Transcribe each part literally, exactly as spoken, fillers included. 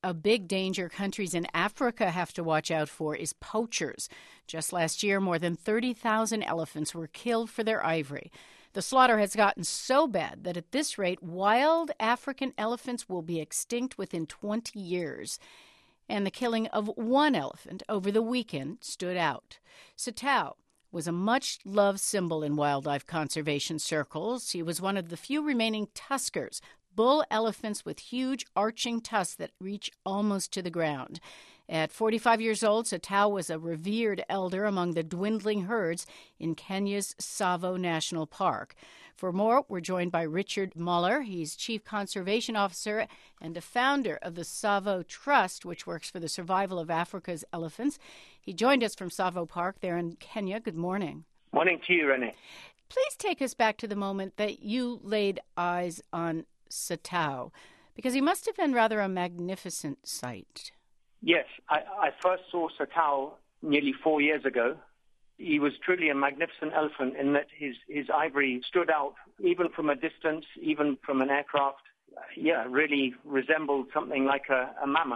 A big danger countries in Africa have to watch out for is poachers. Just last year, more than thirty thousand elephants were killed for their ivory. The slaughter has gotten so bad that at this rate, wild African elephants will be extinct within twenty years. And the killing of one elephant over the weekend stood out. Satao was a much-loved symbol in wildlife conservation circles. He was one of the few remaining tuskers, bull elephants with huge arching tusks that reach almost to the ground. At forty-five years old, Satao was a revered elder among the dwindling herds in Kenya's Tsavo National Park. For more, we're joined by Richard Muller. He's Chief Conservation Officer and a founder of the Tsavo Trust, which works for the survival of Africa's elephants. He joined us from Tsavo Park there in Kenya. Good morning. Morning to you, Renee. Please take us back to the moment that you laid eyes on Satao, because he must have been rather a magnificent sight. Yes, I, I first saw Satao nearly four years ago. He was truly a magnificent elephant in that his, his ivory stood out even from a distance, even from an aircraft. Yeah, really resembled something like a, a mammoth.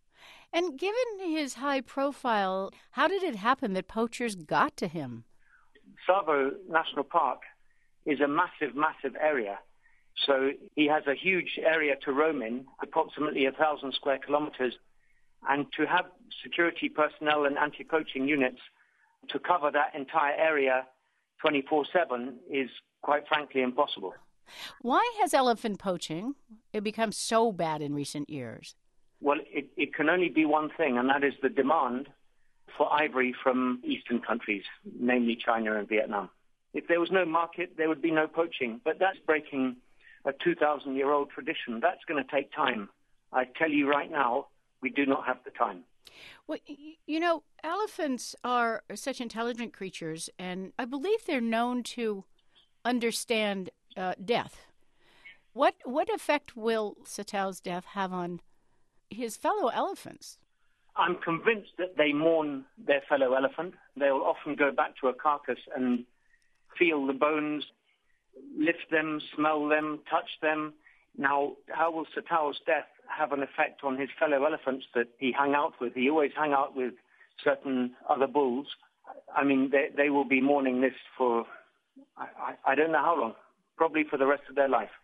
And given his high profile, how did it happen that poachers got to him? Tsavo National Park is a massive, massive area. So he has a huge area to roam in, approximately a thousand square kilometers. And to have security personnel and anti-poaching units to cover that entire area twenty-four seven is, quite frankly, impossible. Why has elephant poaching become so bad in recent years? Well, it, it can only be one thing, and that is the demand for ivory from Eastern countries, namely China and Vietnam. If there was no market, there would be no poaching. But that's breaking a two thousand year old tradition. That's going to take time. I tell you right now, we do not have the time. Well, you know, elephants are such intelligent creatures, and I believe they're known to understand uh, death. What what effect will Satao's death have on his fellow elephants? I'm convinced that they mourn their fellow elephant. They'll often go back to a carcass and feel the bones, lift them, smell them, touch them. Now, how will Satao's death have an effect on his fellow elephants that he hung out with? He always hung out with certain other bulls. I mean, they, they will be mourning this for, I, I, I don't know how long, probably for the rest of their life.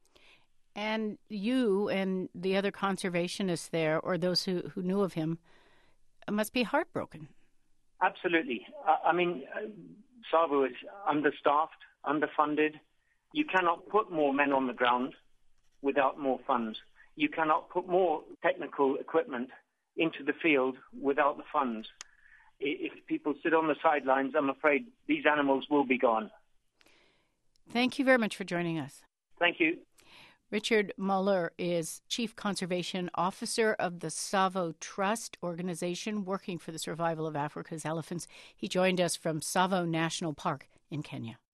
And you and the other conservationists there, or those who, who knew of him, must be heartbroken. Absolutely. I, I mean, uh, Tsavo is understaffed, underfunded. You cannot put more men on the ground without more funds. You cannot put more technical equipment into the field without the funds. If people sit on the sidelines, I'm afraid these animals will be gone. Thank you very much for joining us. Thank you. Richard Muller is Chief Conservation Officer of the Tsavo Trust organization working for the survival of Africa's elephants. He joined us from Tsavo National Park in Kenya.